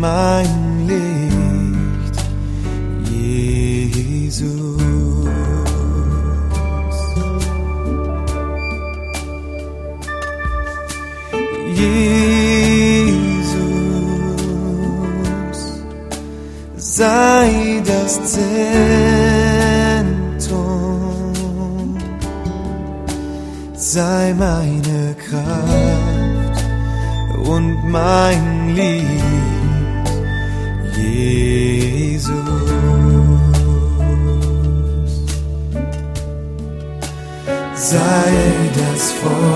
mein Licht, Jesus. Jesus, sei das Zentrum, sei meine Kraft und mein Lied, Jesus. Sei das Feuer